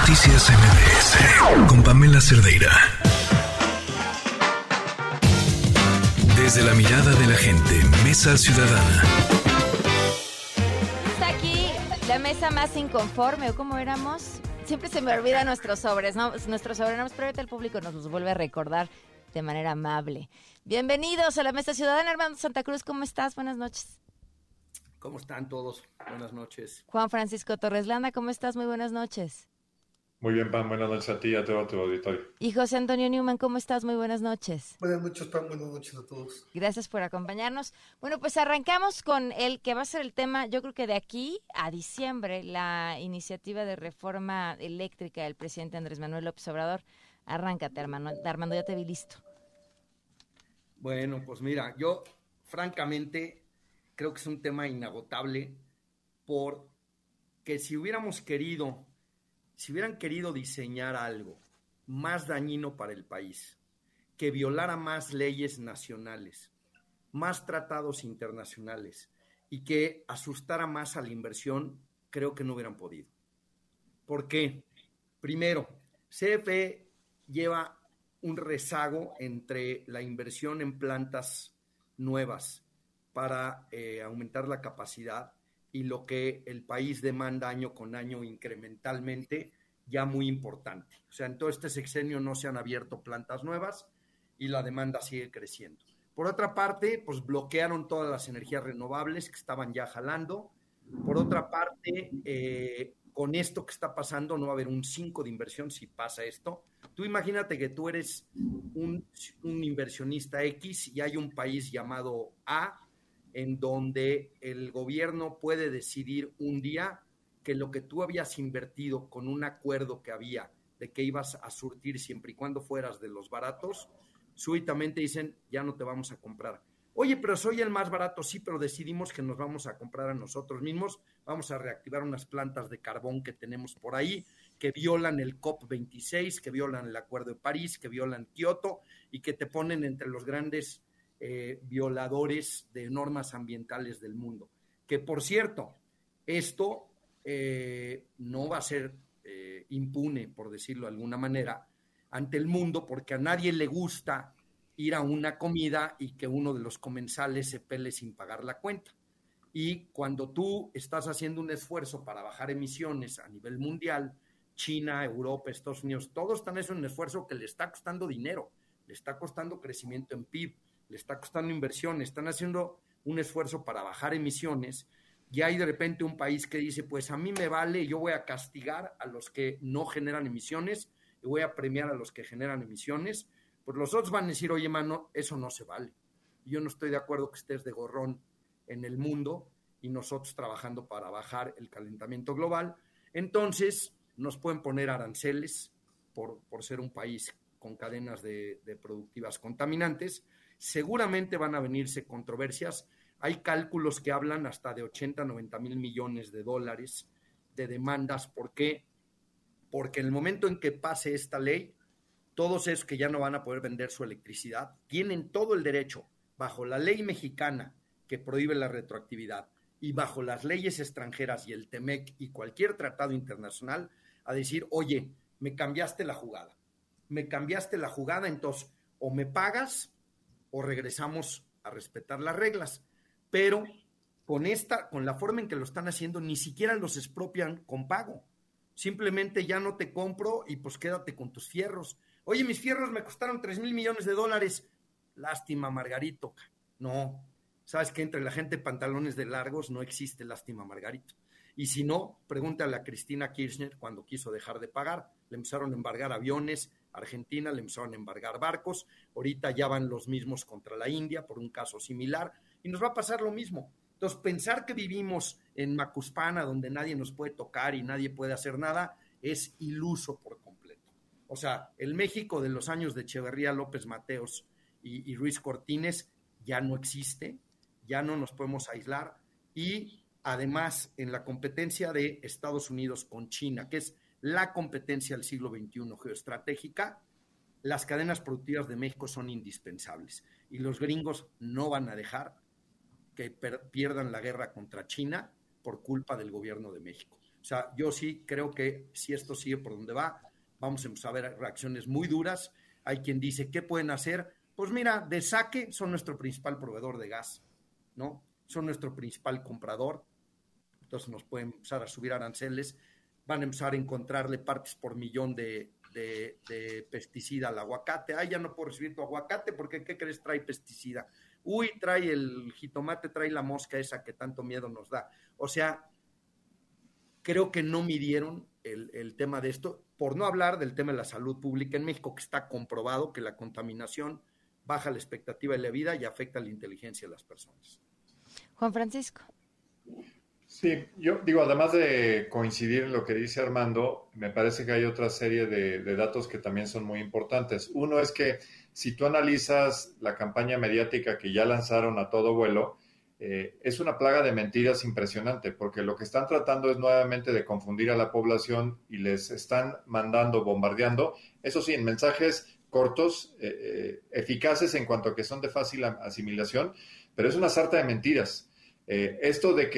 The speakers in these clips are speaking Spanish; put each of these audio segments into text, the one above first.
Noticias MBS con Pamela Cerdeira. Desde la mirada de la gente, Mesa Ciudadana. Está aquí la mesa más inconforme, ¿o cómo éramos? Siempre se me olvidan nuestros sobres, ¿no? Nuestros sobrenombres, pero ahorita el público nos los vuelve a recordar de manera amable. Bienvenidos a la Mesa Ciudadana. Armando Santa Cruz, ¿cómo estás? Buenas noches. ¿Cómo están todos? Buenas noches. Juan Francisco Torres Landa, ¿cómo estás? Muy buenas noches. Muy bien, Pam, buenas noches a ti y a todo tu auditorio. Y José Antonio Newman, ¿cómo estás? Muy buenas noches. Buenas noches, Pam, buenas noches a todos. Gracias por acompañarnos. Bueno, pues arrancamos con el que va a ser el tema, yo creo que de aquí a diciembre, la iniciativa de reforma eléctrica del presidente Andrés Manuel López Obrador. Arráncate, Armando, ya te vi listo. Bueno, pues mira, yo francamente creo que es un tema inagotable porque si hubieran querido diseñar algo más dañino para el país, que violara más leyes nacionales, más tratados internacionales y que asustara más a la inversión, creo que no hubieran podido. ¿Por qué? Primero, CFE lleva un rezago entre la inversión en plantas nuevas para aumentar la capacidad y lo que el país demanda año con año incrementalmente, ya muy importante. O sea, en todo este sexenio no se han abierto plantas nuevas y la demanda sigue creciendo. Por otra parte, pues bloquearon todas las energías renovables que estaban ya jalando. Por otra parte, con esto que está pasando no va a haber un 5 de inversión si pasa esto. Tú imagínate que tú eres un inversionista X y hay un país llamado A en donde el gobierno puede decidir un día que lo que tú habías invertido con un acuerdo que había de que ibas a surtir siempre y cuando fueras de los baratos, súbitamente dicen, ya no te vamos a comprar. Oye, pero soy el más barato, sí, pero decidimos que nos vamos a comprar a nosotros mismos, vamos a reactivar unas plantas de carbón que tenemos por ahí, que violan el COP26, que violan el Acuerdo de París, que violan Kioto y que te ponen entre los grandes violadores de normas ambientales del mundo. Que, por cierto, esto no va a ser impune, por decirlo de alguna manera, ante el mundo, porque a nadie le gusta ir a una comida y que uno de los comensales se pele sin pagar la cuenta. Y cuando tú estás haciendo un esfuerzo para bajar emisiones a nivel mundial, China, Europa, Estados Unidos, todos están haciendo un esfuerzo que le está costando dinero, le está costando crecimiento en PIB, le está costando inversión, están haciendo un esfuerzo para bajar emisiones, y hay de repente un país que dice, pues a mí me vale, yo voy a castigar a los que no generan emisiones y voy a premiar a los que generan emisiones. Pues los otros van a decir, oye, mano, eso no se vale. Yo no estoy de acuerdo que estés de gorrón en el mundo y nosotros trabajando para bajar el calentamiento global. Entonces nos pueden poner aranceles por ser un país con cadenas de productivas contaminantes. Seguramente van a venirse controversias. Hay cálculos que hablan hasta de 80, 90 mil millones de dólares de demandas. ¿Por qué? Porque en el momento en que pase esta ley, todos esos que ya no van a poder vender su electricidad tienen todo el derecho, bajo la ley mexicana que prohíbe la retroactividad y bajo las leyes extranjeras y el TEMEC y cualquier tratado internacional, a decir, oye, me cambiaste la jugada, entonces o me pagas o regresamos a respetar las reglas. Pero con la forma en que lo están haciendo, ni siquiera los expropian con pago. Simplemente ya no te compro y pues quédate con tus fierros. Oye, mis fierros me costaron 3,000 millones de dólares. Lástima, Margarito. No, sabes que entre la gente de pantalones de largos no existe lástima, Margarito. Y si no, pregúntale a Cristina Kirchner cuando quiso dejar de pagar. Le empezaron a embargar aviones a Argentina, le empezaron a embargar barcos. Ahorita ya van los mismos contra la India por un caso similar. Y nos va a pasar lo mismo. Entonces, pensar que vivimos en Macuspana, donde nadie nos puede tocar y nadie puede hacer nada, es iluso por completo. O sea, el México de los años de Echeverría, López Mateos y Ruiz Cortines ya no existe, ya no nos podemos aislar. Y además, en la competencia de Estados Unidos con China, que es la competencia del siglo XXI geoestratégica, las cadenas productivas de México son indispensables. Y los gringos no van a dejar que pierdan la guerra contra China por culpa del gobierno de México. O sea, yo sí creo que si esto sigue por donde va, vamos a empezar a ver reacciones muy duras. Hay quien dice, ¿qué pueden hacer? Pues mira, de saque son nuestro principal proveedor de gas, ¿no? Son nuestro principal comprador. Entonces nos pueden empezar a subir aranceles. Van a empezar a encontrarle partes por millón de pesticida al aguacate. Ya no puedo recibir tu aguacate porque, ¿qué crees? Trae pesticida. Trae el jitomate, trae la mosca esa que tanto miedo nos da. O sea, creo que no midieron el tema de esto, por no hablar del tema de la salud pública en México, que está comprobado que la contaminación baja la expectativa de la vida y afecta la inteligencia de las personas. Juan Francisco. Sí, yo digo, además de coincidir en lo que dice Armando, me parece que hay otra serie de datos que también son muy importantes. Uno es que si tú analizas la campaña mediática que ya lanzaron a todo vuelo, es una plaga de mentiras impresionante, porque lo que están tratando es nuevamente de confundir a la población y les están mandando, bombardeando, eso sí, en mensajes cortos, eficaces en cuanto a que son de fácil asimilación, pero es una sarta de mentiras. Esto de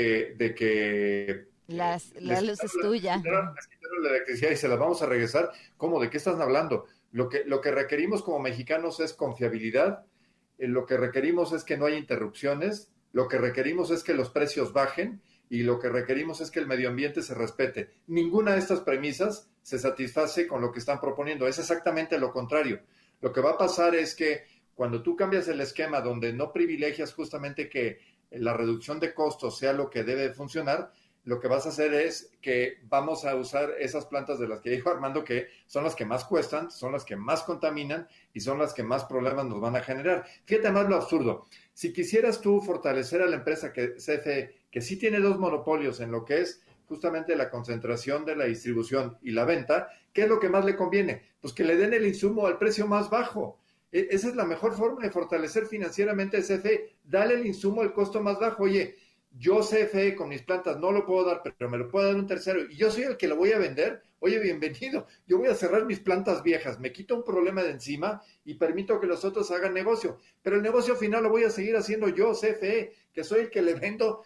que la luz es tuya. Les quitaron la electricidad y se las vamos a regresar. ¿Cómo? ¿De qué estás hablando? Lo que requerimos como mexicanos es confiabilidad, lo que requerimos es que no haya interrupciones, lo que requerimos es que los precios bajen y lo que requerimos es que el medio ambiente se respete. Ninguna de estas premisas se satisface con lo que están proponiendo. Es exactamente lo contrario. Lo que va a pasar es que cuando tú cambias el esquema donde no privilegias justamente que la reducción de costos sea lo que debe funcionar, lo que vas a hacer es que vamos a usar esas plantas de las que dijo Armando, que son las que más cuestan, son las que más contaminan y son las que más problemas nos van a generar. Fíjate más lo absurdo. Si quisieras tú fortalecer a la empresa CFE, que sí tiene dos monopolios en lo que es justamente la concentración de la distribución y la venta, ¿qué es lo que más le conviene? Pues que le den el insumo al precio más bajo. Esa es la mejor forma de fortalecer financieramente el CFE. Dale el insumo al costo más bajo. Oye, yo CFE con mis plantas no lo puedo dar, pero me lo puede dar un tercero y yo soy el que lo voy a vender. Oye, bienvenido. Yo voy a cerrar mis plantas viejas, me quito un problema de encima y permito que los otros hagan negocio. Pero el negocio final lo voy a seguir haciendo yo, CFE, que soy el que le vendo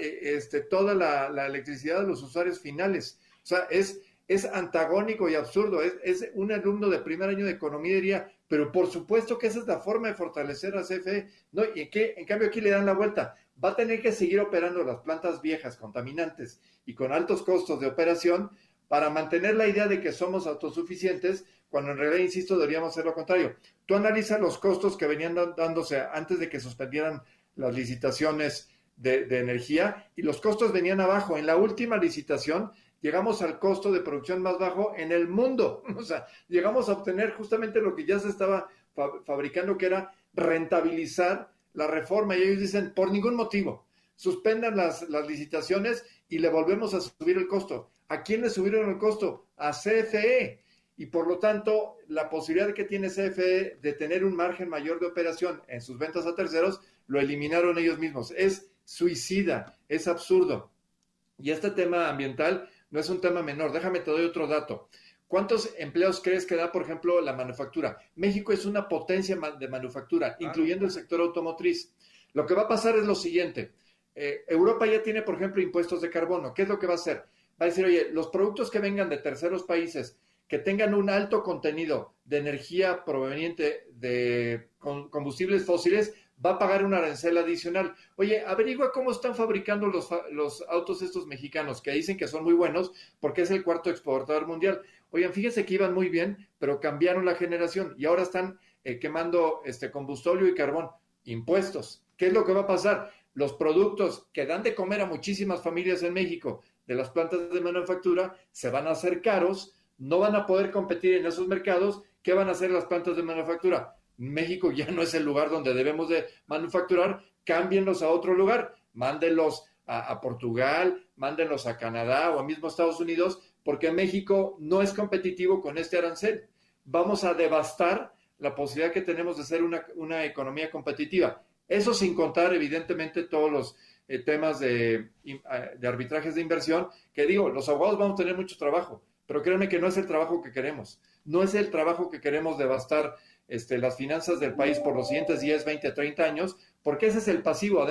toda la electricidad a los usuarios finales. O sea, es antagónico y absurdo. Es un alumno de primer año de economía diría, pero por supuesto que esa es la forma de fortalecer a CFE. No, y en cambio aquí le dan la vuelta. Va a tener que seguir operando las plantas viejas, contaminantes y con altos costos de operación para mantener la idea de que somos autosuficientes, cuando en realidad, insisto, deberíamos hacer lo contrario. Tú analizas los costos que venían dándose antes de que suspendieran las licitaciones de energía y los costos venían abajo. En la última licitación llegamos al costo de producción más bajo en el mundo. O sea, llegamos a obtener justamente lo que ya se estaba fabricando, que era rentabilizar la reforma. Y ellos dicen, por ningún motivo, suspendan las licitaciones y le volvemos a subir el costo. ¿A quién le subieron el costo? A CFE. Y por lo tanto, la posibilidad que tiene CFE de tener un margen mayor de operación en sus ventas a terceros, lo eliminaron ellos mismos. Es suicida, es absurdo. Y este tema ambiental no es un tema menor. Déjame te doy otro dato. ¿Cuántos empleos crees que da, por ejemplo, la manufactura? México es una potencia de manufactura, incluyendo el sector automotriz. Lo que va a pasar es lo siguiente. Europa ya tiene, por ejemplo, impuestos de carbono. ¿Qué es lo que va a hacer? Va a decir, oye, los productos que vengan de terceros países, que tengan un alto contenido de energía proveniente de combustibles fósiles, va a pagar un arancel adicional. Oye, averigua cómo están fabricando los autos estos mexicanos, que dicen que son muy buenos, porque es el cuarto exportador mundial. Oigan, fíjense que iban muy bien, pero cambiaron la generación y ahora están quemando combustible y carbón. Impuestos. ¿Qué es lo que va a pasar? Los productos que dan de comer a muchísimas familias en México de las plantas de manufactura se van a hacer caros, no van a poder competir en esos mercados. ¿Qué van a hacer las plantas de manufactura? México ya no es el lugar donde debemos de manufacturar, cámbienlos a otro lugar, mándenlos a Portugal, mándenlos a Canadá o a mismo Estados Unidos, porque México no es competitivo con este arancel. Vamos a devastar la posibilidad que tenemos de ser una economía competitiva. Eso sin contar, evidentemente, todos los temas de arbitrajes de inversión, que digo, los abogados vamos a tener mucho trabajo, pero créanme que no es el trabajo que queremos. No es el trabajo que queremos devastar las finanzas del país por los siguientes 10, 20, 30 años, porque ese es el pasivo. Además,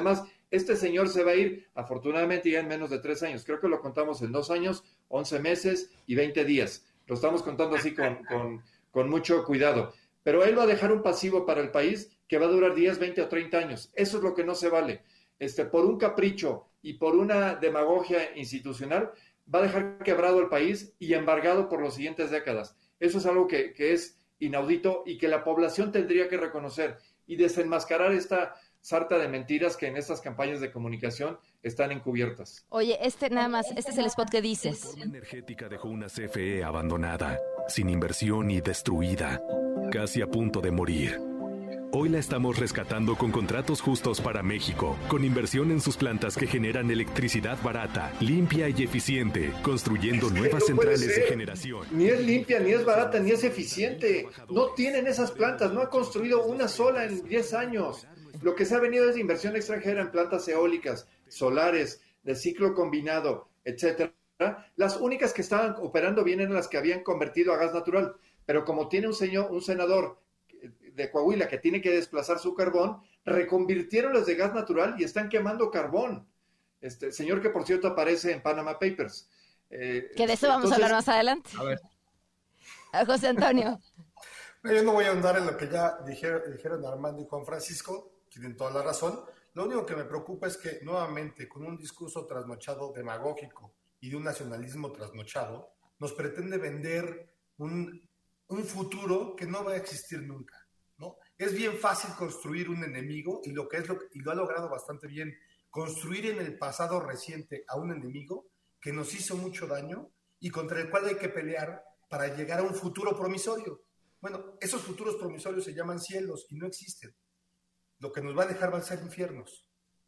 Este señor se va a ir, afortunadamente, ya en menos de 3 años. Creo que lo contamos en 2 años, 11 meses y 20 días. Lo estamos contando así con mucho cuidado. Pero él va a dejar un pasivo para el país que va a durar 10, 20 o 30 años. Eso es lo que no se vale. Por un capricho y por una demagogia institucional, va a dejar quebrado el país y embargado por las siguientes décadas. Eso es algo que es inaudito y que la población tendría que reconocer y desenmascarar esta sarta de mentiras que en estas campañas de comunicación están encubiertas. Oye, nada más, este es el spot que dices. La energética dejó una CFE abandonada, sin inversión y destruida, casi a punto de morir. Hoy la estamos rescatando con contratos justos para México, con inversión en sus plantas que generan electricidad barata, limpia y eficiente, construyendo nuevas centrales de generación. Ni es limpia, ni es barata, ni es eficiente. No tienen esas plantas, no han construido una sola en 10 años. Lo que se ha venido es de inversión extranjera en plantas eólicas, solares, de ciclo combinado, etcétera. Las únicas que estaban operando bien eran las que habían convertido a gas natural. Pero como tiene un senador de Coahuila que tiene que desplazar su carbón, reconvirtieron las de gas natural y están quemando carbón. Señor que, por cierto, aparece en Panama Papers. Que de eso vamos a hablar más adelante. A ver. José Antonio. Yo no voy a ahondar en lo que ya dijeron Armando y Juan Francisco, tienen toda la razón. Lo único que me preocupa es que, nuevamente, con un discurso trasnochado demagógico y de un nacionalismo trasnochado, nos pretende vender un futuro que no va a existir nunca, ¿no? Es bien fácil construir un enemigo y lo ha logrado bastante bien, construir en el pasado reciente a un enemigo que nos hizo mucho daño y contra el cual hay que pelear para llegar a un futuro promisorio. Bueno, esos futuros promisorios se llaman cielos y no existen. Lo que nos va a dejar van a ser infiernos.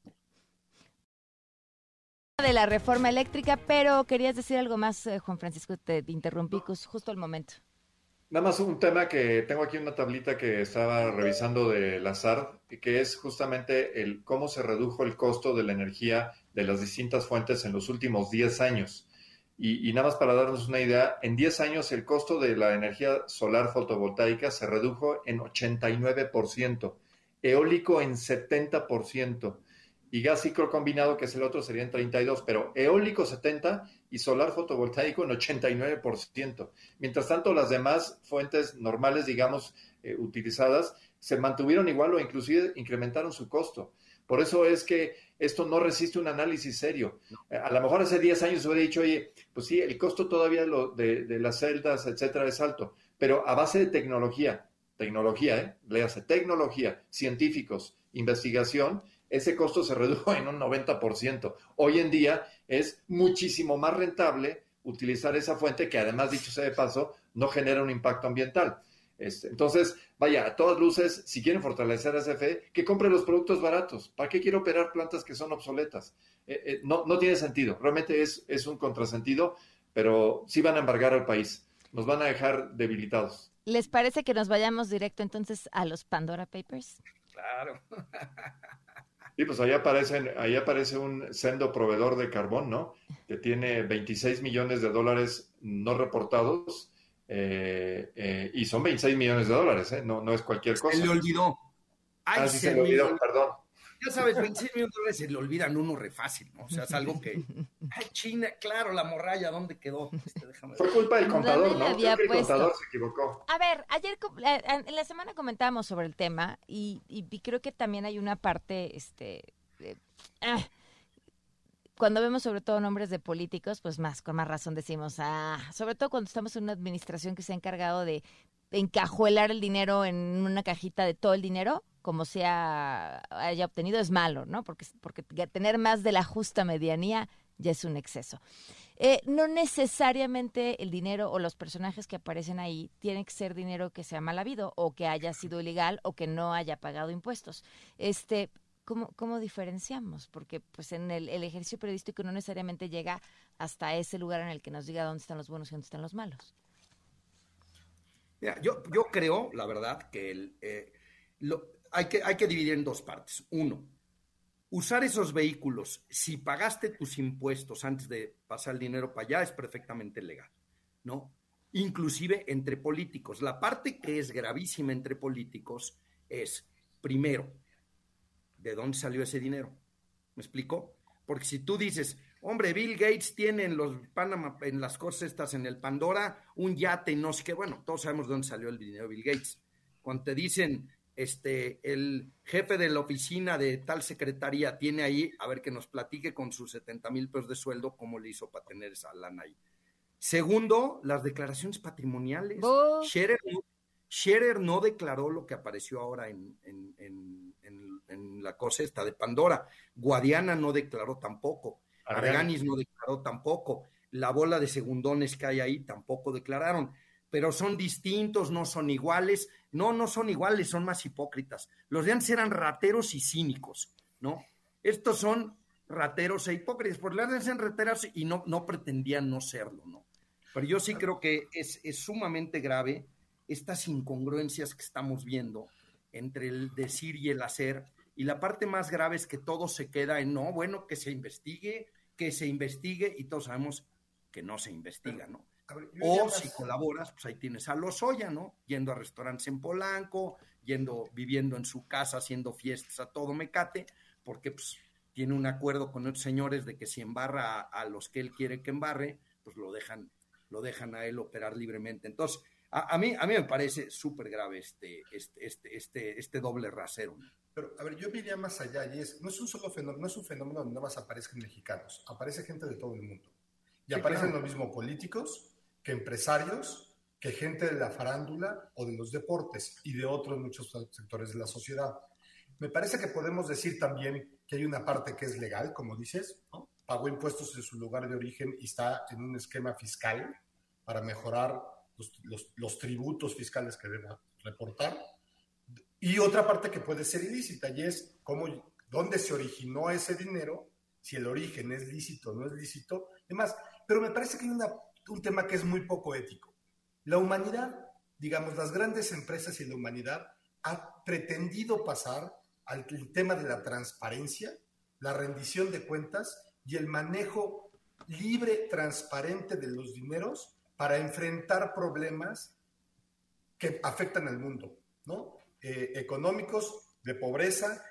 De la reforma eléctrica, pero querías decir algo más, Juan Francisco, te interrumpí justo al momento. Nada más un tema que tengo aquí, una tablita que estaba revisando de la SARD, que es justamente cómo se redujo el costo de la energía de las distintas fuentes en los últimos 10 años. Y nada más para darnos una idea, en 10 años el costo de la energía solar fotovoltaica se redujo en 89%, eólico en 70%, y gas ciclo combinado, que es el otro, sería en 32%, pero eólico 70% y solar fotovoltaico en 89%. Mientras tanto, las demás fuentes normales, digamos, utilizadas, se mantuvieron igual o inclusive incrementaron su costo. Por eso es que esto no resiste un análisis serio. A lo mejor hace 10 años se hubiera dicho, oye, pues sí, el costo todavía de las celdas, etcétera, es alto, pero a base de tecnología, léase, tecnología, científicos, investigación, ese costo se redujo en un 90%. Hoy en día es muchísimo más rentable utilizar esa fuente que, además, dicho sea de paso, no genera un impacto ambiental. Entonces, vaya, a todas luces, si quieren fortalecer a CFE, que compre los productos baratos. ¿Para qué quiero operar plantas que son obsoletas? No tiene sentido. Realmente es un contrasentido, pero sí van a embargar al país. Nos van a dejar debilitados. ¿Les parece que nos vayamos directo entonces a los Pandora Papers? Claro. Sí, pues ahí aparece un sendo proveedor de carbón, ¿no? Que tiene $26 millones no reportados. Y son $26 millones, no es cualquier cosa. Se le olvidó. Ay, sí, se le olvidó, perdón. Ya sabes, $26 millones se le olvidan uno re fácil, ¿no? O sea, es algo que... Ay, China, claro, la morralla, ¿dónde quedó? Fue culpa del contador, ¿no? Creo que el contador se equivocó. A ver, en la semana comentábamos sobre el tema y creo que también hay una parte, cuando vemos sobre todo nombres de políticos, pues con más razón decimos, sobre todo cuando estamos en una administración que se ha encargado de encajuelar el dinero en una cajita de todo el dinero, como se haya obtenido, es malo, ¿no? Porque tener más de la justa medianía ya es un exceso. No necesariamente el dinero o los personajes que aparecen ahí tienen que ser dinero que sea mal habido o que haya sido ilegal o que no haya pagado impuestos. ¿Cómo diferenciamos? Porque pues en el ejercicio periodístico no necesariamente llega hasta ese lugar en el que nos diga dónde están los buenos y dónde están los malos. Mira, yo creo, la verdad, que hay que dividir en dos partes. Uno, usar esos vehículos, si pagaste tus impuestos antes de pasar el dinero para allá, es perfectamente legal, ¿no? Inclusive entre políticos. La parte que es gravísima entre políticos es, primero, ¿de dónde salió ese dinero? ¿Me explico? Porque si tú dices, hombre, Bill Gates tiene en los Panama, en las cosas estas, en el Pandora, un yate y no sé qué, bueno, todos sabemos de dónde salió el dinero de Bill Gates. Cuando te dicen, el jefe de la oficina de tal secretaría tiene ahí, a ver, que nos platique con sus 70,000 pesos de sueldo, cómo le hizo para tener esa lana ahí. Segundo, las declaraciones patrimoniales. Scherer no declaró lo que apareció ahora en la cosa esta de Pandora. Guadiana no declaró tampoco. Arganis no declaró tampoco. La bola de segundones que hay ahí tampoco declararon. Pero son distintos, no son iguales. No son iguales, son más hipócritas. Los de antes eran rateros y cínicos, ¿no? Estos son rateros e hipócritas. Por las antes eran rateros y no pretendían no serlo, ¿no? Pero yo sí creo que es sumamente grave estas incongruencias que estamos viendo entre el decir y el hacer, y la parte más grave es que todo se queda en que se investigue, y todos sabemos que no se investiga, ¿no? O si colaboras, pues ahí tienes a Lozoya, ¿no? Yendo a restaurantes en Polanco, viviendo en su casa, haciendo fiestas a todo mecate, porque pues tiene un acuerdo con otros señores de que si embarra a los que él quiere que embarre, pues lo dejan a él operar libremente. Entonces, a mí me parece súper grave este doble rasero, ¿no? Pero, a ver, yo iría más allá, y no es un solo fenómeno, no es un fenómeno donde nada más aparezcan mexicanos, aparece gente de todo el mundo. Y sí, aparecen claro, lo mismo políticos, que empresarios, que gente de la farándula o de los deportes y de otros muchos sectores de la sociedad. Me parece que podemos decir también que hay una parte que es legal, como dices, ¿no? Pagó impuestos en su lugar de origen y está en un esquema fiscal para mejorar los tributos fiscales que debe reportar. Y otra parte que puede ser ilícita, y es dónde se originó ese dinero, si el origen es lícito o no es lícito, demás. Pero me parece que hay un tema que es muy poco ético. La humanidad, digamos, las grandes empresas y la humanidad ha pretendido pasar al tema de la transparencia, la rendición de cuentas y el manejo libre, transparente de los dineros para enfrentar problemas que afectan al mundo, ¿no? Económicos, de pobreza,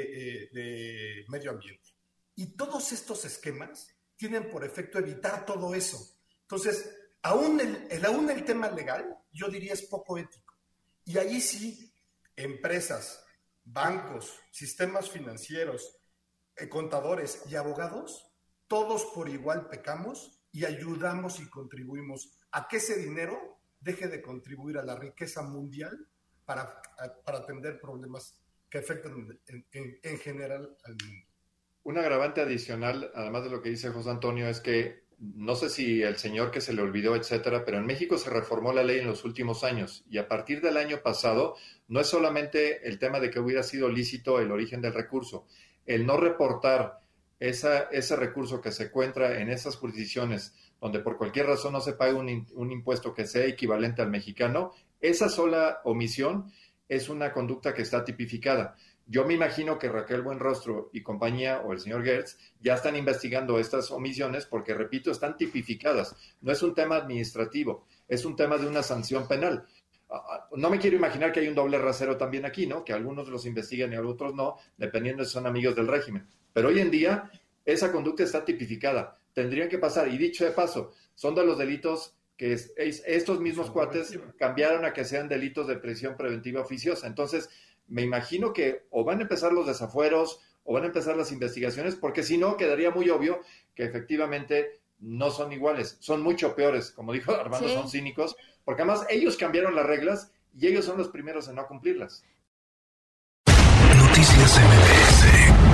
de medio ambiente. Y todos estos esquemas tienen por efecto evitar todo eso. Entonces, aún el tema legal, yo diría, es poco ético. Y ahí sí, empresas, bancos, sistemas financieros, contadores y abogados, todos por igual pecamos y ayudamos y contribuimos a que ese dinero deje de contribuir a la riqueza mundial para atender problemas que afectan en general al mundo. Un agravante adicional, además de lo que dice José Antonio, es que no sé si el señor que se le olvidó, etcétera, pero en México se reformó la ley en los últimos años y a partir del año pasado no es solamente el tema de que hubiera sido lícito el origen del recurso, el no reportar ese recurso que se encuentra en esas jurisdicciones donde por cualquier razón no se paga un impuesto que sea equivalente al mexicano, esa sola omisión es una conducta que está tipificada. Yo me imagino que Raquel Buenrostro y compañía, o el señor Gertz, ya están investigando estas omisiones porque, repito, están tipificadas. No es un tema administrativo, es un tema de una sanción penal. No me quiero imaginar que hay un doble rasero también aquí, ¿no? Que algunos los investigan y otros no, dependiendo si son amigos del régimen. Pero hoy en día, esa conducta está tipificada. Tendrían que pasar, y dicho de paso, son de los delitos que estos mismos cuates cambiaron a que sean delitos de prisión preventiva oficiosa. Entonces, me imagino que o van a empezar los desafueros o van a empezar las investigaciones, porque si no, quedaría muy obvio que efectivamente no son iguales, son mucho peores, como dijo Armando, sí. Son cínicos, porque además ellos cambiaron las reglas y ellos son los primeros en no cumplirlas. Noticias MBS.